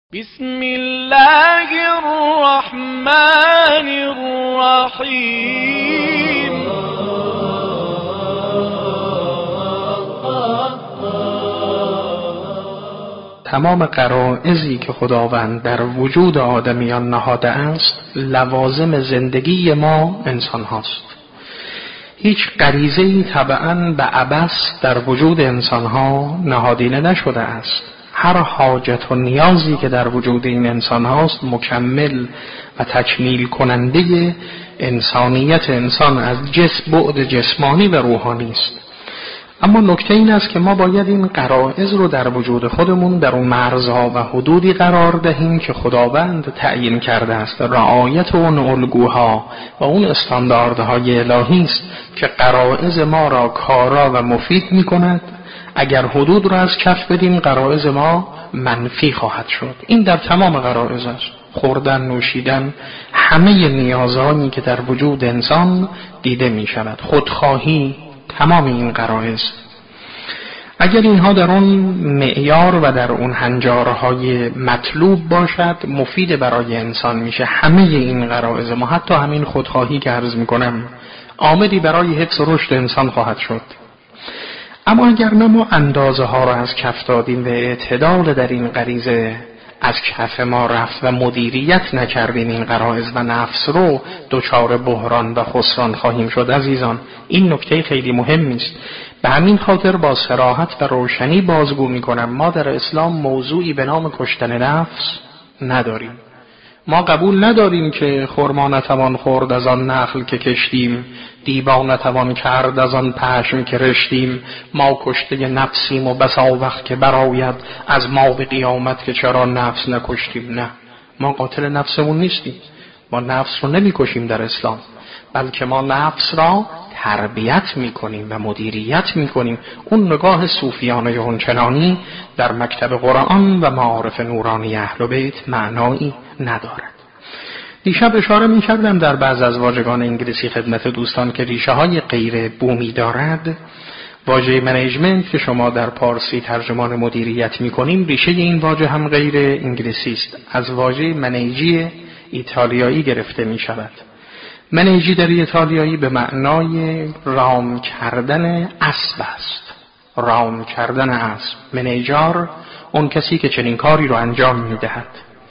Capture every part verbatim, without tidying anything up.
بسم الله الرحمن الرحیم. تمام غرایزی که خداوند در وجود آدمیان نهاده است لوازم زندگی ما انسان هاست. هیچ غریزه‌ای طبعاً به عبث در وجود انسان ها نهادینه نشده است. هر حاجت و نیازی که در وجود این انسان هاست مکمل و تکمیل کننده انسانیت انسان از جسم بعد جسمانی و روحانی است. اما نکته این است که ما باید این غرایز رو در وجود خودمون در اون مرزها و حدودی قرار دهیم که خداوند تعیین کرده است. رعایت اون الگوها و اون استانداردهای الهی است که غرایز ما را کارا و مفید می کند. اگر حدود را از کف بدیم غرایز ما منفی خواهد شد. این در تمام غرایز است. خوردن، نوشیدن، همه نیازهایی که در وجود انسان دیده می شود. خودخواهی، تمام این غرایز اگر اینها در اون معیار و در اون هنجارهای مطلوب باشد مفید برای انسان میشه. همه این غرایز ما، حتی همین خودخواهی که عرض میکنم، عاملی برای حفظ و رشد انسان خواهد شد. اما اگر نه ما اندازه ها را از کف دادیم و اعتدال در این غریزه از کف ما رفت و مدیریت نکردیم این غرایز و نفس رو، دچار بحران و خسران خواهیم شد. عزیزان، این نکته خیلی مهمی است. به همین خاطر با صراحت و روشنی بازگو میکنم ما در اسلام موضوعی به نام کشتن نفس نداریم. ما قبول نداریم که خرما نتوان خورد از آن نخل که کشتیم، دیبا نتوان کرد از آن پشم که رشتیم. ما کشته نفسیم و بسا وقت که براید از ما به قیامت که چرا نفس نکشتیم. نه، ما قاتل نفسمون نیستیم. ما نفس رو نمی کشیم در اسلام، بلکه ما نفس را تربیت می کنیم و مدیریت می کنیم. اون نگاه صوفیانه اونچنانی در مکتب قرآن و معارف نورانی اهل بیت معنایی ندارد. دیشب اشاره می کردم در بعض از واژگان انگلیسی خدمت دوستان که ریشه های غیر بومی دارد. واژه منیجمنت که شما در پارسی ترجمان مدیریت می کنیم، ریشه این واژه هم غیر انگلیسی است. از واژه منیجی ایتالیایی گرفته می شود. منیجی در ایتالیایی به معنای رام کردن اسب است. رام کردن اسب. منیجار اون کسی که چنین کاری رو انجام می دهد.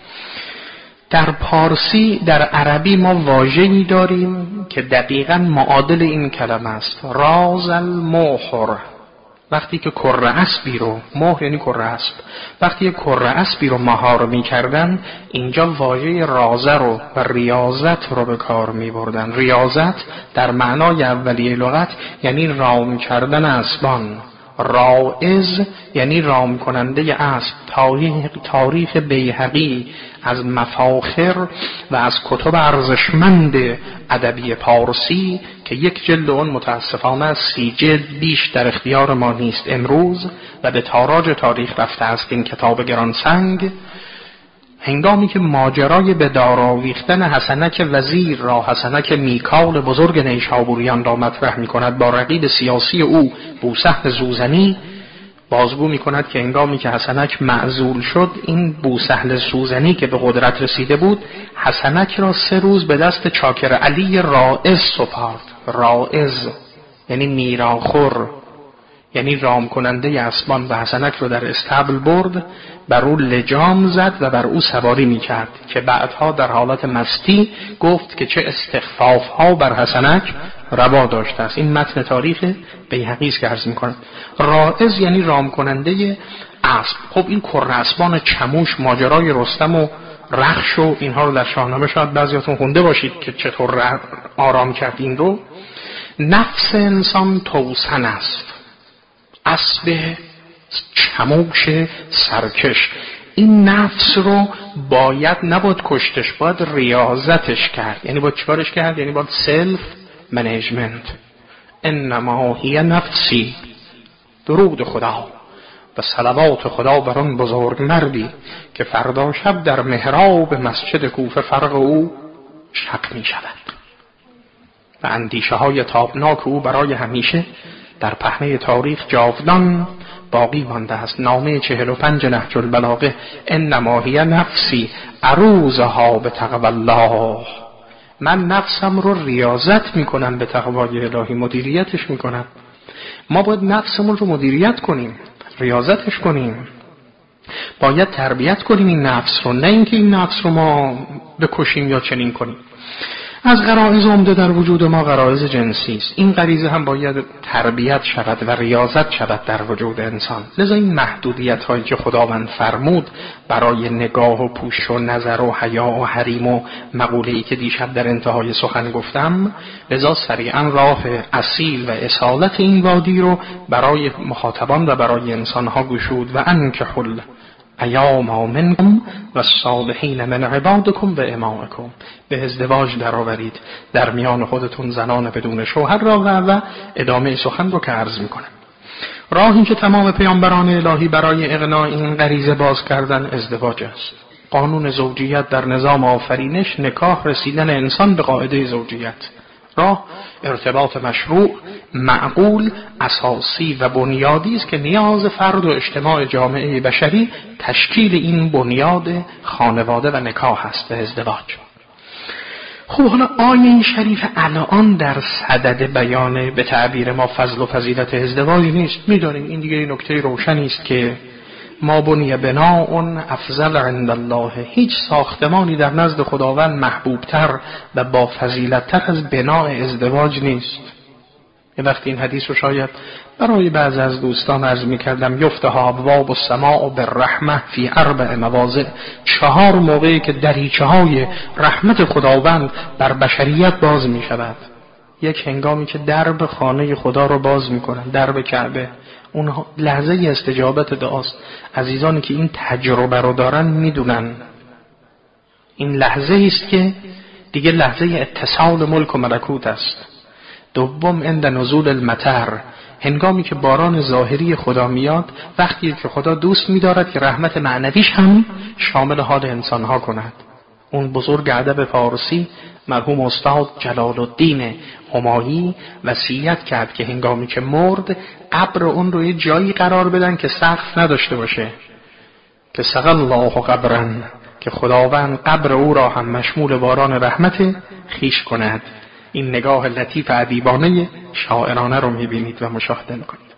در پارسی، در عربی ما واژه‌ای داریم که دقیقاً معادل این کلمه است. راز المحر. وقتی که کره اسبی رو، مهر یعنی کره اسب، وقتی که کره اسبی رو مهار می‌کردن، اینجا واژه رازه رو و ریاضت رو به کار می‌بردن. ریاضت در معنای اولیه لغت یعنی رام کردن اسبان. رائز یعنی رام کننده اسب. تاریخ, تاریخ بیهقی از مفاخر و از کتب ارزشمند ادبی پارسی که یک جلد اون متاسفانه از سی جلد بیش در اختیار ما نیست امروز و به تاراج تاریخ رفته است این کتاب گرانسنگ، هنگامی که ماجرای به دار آویختن حسنک وزیر را، حسنک میکال بزرگ نیشابوریان را مطرح می کند با رقیب سیاسی او بوسهل زوزنی، بازگو می کند که هنگامی که حسنک معزول شد، این بوسهل زوزنی که به قدرت رسیده بود حسنک را سه روز به دست چاکر علی رائز سپارد. رائز یعنی میراخور، یعنی رام کننده اسبان، و حسنک رو در استبل برد، بر او لجام زد و بر او سواری می کرد که بعدها در حالت مستی گفت که چه استخفاف ها بر حسنک روا داشته است. این متن تاریخ بیهقی است که عرض می کنم. رائز یعنی رام کننده اسب. خب این کره اسبان چموش، ماجرای رستم و رخش و اینها رو در شاهنامه شاید بعضیاتون خونده باشید که چطور آرام کرد این رو. نفس انسان توسن است، اسب چموش سرکش. این نفس رو باید نباید کشتش، باید ریاضتش کرد. یعنی باید چیکارش کرد؟ یعنی باید سلف منیجمنت. انما هی نفسی، درود خدا و صلوات خدا بر آن بزرگ مردی که فردا شب در محراب مسجد کوفه فرق او شق می شود و اندیشه های تابناک او برای همیشه در پهنه تاریخ جاودان باقی مانده است. نامه چهل و پنج نهج البلاغه انما هی نفسی عروضها به تقوی الله، من نفسم رو ریاضت میکنم به تقوای الهی، مدیریتش میکنم. ما باید نفسمون رو مدیریت کنیم، ریاضتش کنیم، باید تربیت کنیم این نفس رو، نه اینکه این نفس رو ما بکشیم یا چنین کنیم. از غرایز عمده در وجود ما غرایز جنسی است. این غریزه هم باید تربیت شود و ریاضت شود در وجود انسان. لذا این محدودیت هایی که خداوند فرمود برای نگاه و پوش و نظر و حیا و حریم و مقوله ای که دیشب در انتهای سخن گفتم، لذا سریعا راه اصیل و اصالت این وادی رو برای مخاطبان و برای انسان ها گشود. و انکحوا ایاما منکم و الصالحین من عبادکم و امائکم، به ازدواج درآورید در میان خودتون زنان بدون شوهر را. و, و ادامه سخن رو که عرض میکنم. راهی که تمام پیامبران الهی برای اقناع این غریزه باز کردن ازدواج است. قانون زوجیت در نظام آفرینش، نکاح، رسیدن انسان به قاعده زوجیت. راه ارتباط مشروع، معقول، اساسی و بنیادی است که نیاز فرد و اجتماع جامعه بشری تشکیل این بنیاد خانواده و نکاح است به ازدواج. خب حالا آیه این شریف الان در صدد بیان به تعبیر ما فضل و فضیلت ازدواج نیست. می‌دونیم این دیگه نکته روشنی است که ما بنی بناء افضل عند الله، هیچ ساختمانی در نزد خداوند محبوبتر و با فضیلت‌تر از بناء ازدواج نیست. یه وقتی این حدیث رو شاید برای بعضی از دوستان عرض می‌کردم، یفتح ابواب السماء بالرحمه فی اربع مواضع، چهار موقعی که دریچه‌های رحمت خداوند بر بشریت باز می‌شود. یک هنگامی که درب خانه خدا رو باز می‌کنن، درب کعبه، اون لحظه استجابت دعاست. عزیزانی که این تجربه رو دارن میدونن این لحظه است که دیگه لحظه اتصال ملک و ملکوت است. دوم عند نزول المطر، هنگامی که باران ظاهری خدا میاد، وقتی که خدا دوست می‌دارد که رحمت معنویش هم شامل حال انسان‌ها کند. اون بزرگ ادب فارسی مرحوم استاد جلال الدین همایی وصیت کرد که هنگامی که مرد قبر اون رو یه جایی قرار بدن که سقف نداشته باشه، که سقى الله قبرن، که خداوند قبر او را هم مشمول باران رحمت خیش کند. این نگاه لطیف ادیبانه شاعرانه رو میبینید و مشاهده میکنید.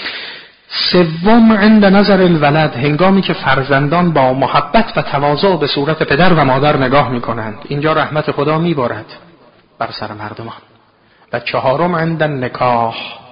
سوم عند نظر الولد، هنگامی که فرزندان با محبت و تواضع به صورت پدر و مادر نگاه میکنند، اینجا رحمت خدا میبارد بر سر مردمان. و چهارم عند النکاح،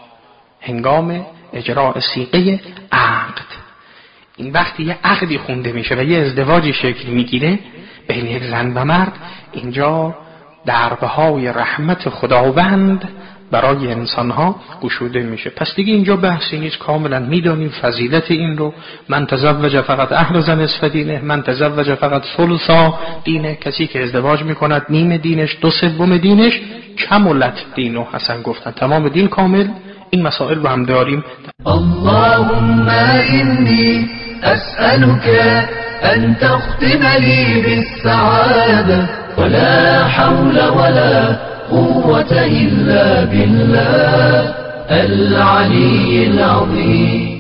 هنگام اجراء صیغه عقد. این وقتی یه عقدی خونده میشه و یه ازدواجی شکل میگیره بین یک زن و مرد، اینجا دربهای رحمت خداوند برای انسانها گشوده میشه. پس دیگه اینجا بحثی نیست، کاملا میدونیم فضیلت این رو. من تزوج فقط احرز نصف دینه، من تزوج فقط ثلثا دینه، کسی که ازدواج میکند نیم دینش، دو سوم دینش کملت دینو. حسن گفتن تمام دین کامل. این مسائل رو هم داریم. اللهم انی اسألك ان تختم لی بالسعاده ولا حول ولا قوة إلا بالله العلي العظيم.